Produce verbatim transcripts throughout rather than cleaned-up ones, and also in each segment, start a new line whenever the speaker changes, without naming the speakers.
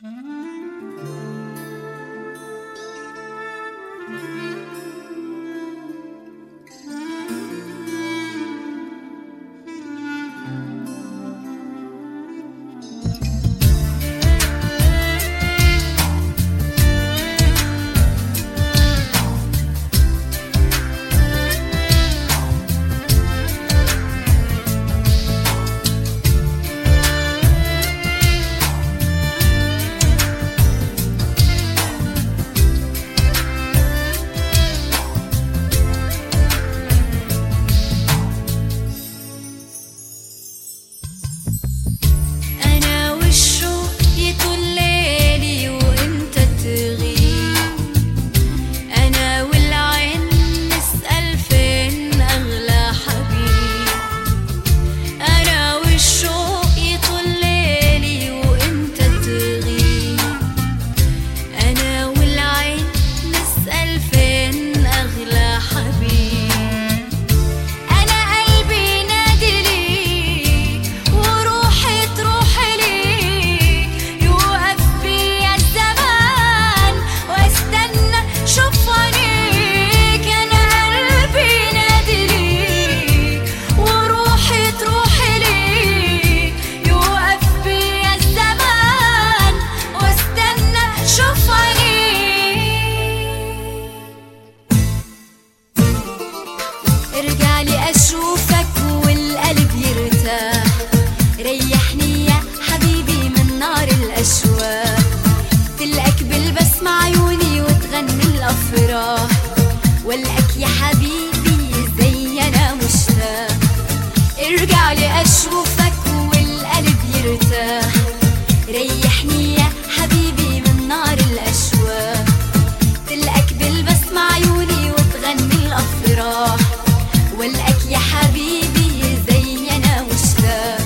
والقاك يا حبيبي زي انا مشتاق. ارجع لي اشوفك والقلب يرتاح، ريحني يا حبيبي من نار الاشواق، تلقاك بالبسمة عيوني وتغني الافراح، والقاك يا حبيبي زي انا مشتاق.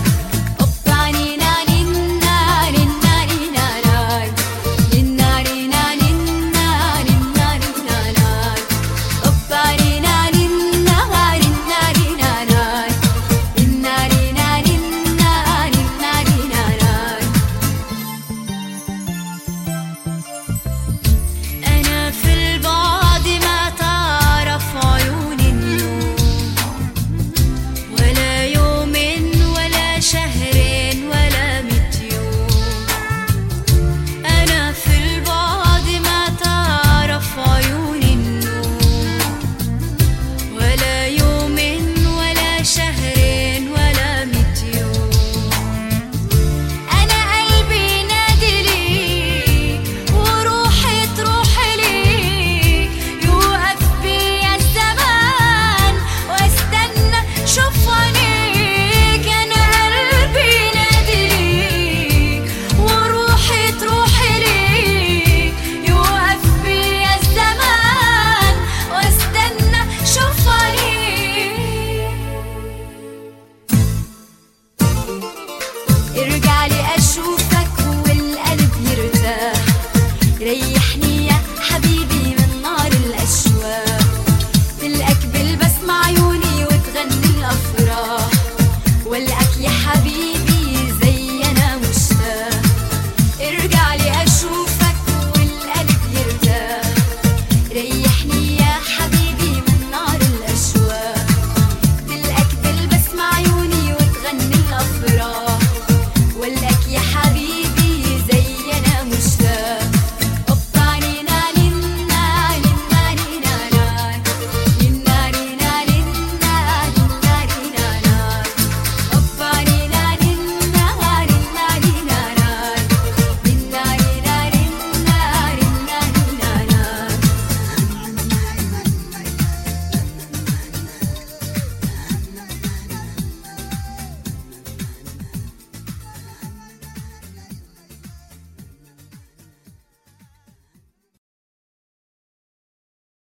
ارجع لي اشوفك والقلب يرتاح، ريحني يا حبيبي من نار الاشواق، تلقاك بالبسمة عيوني وتغني الافراح، والقاك يا حبيبي زي انا مشتاق. ارجع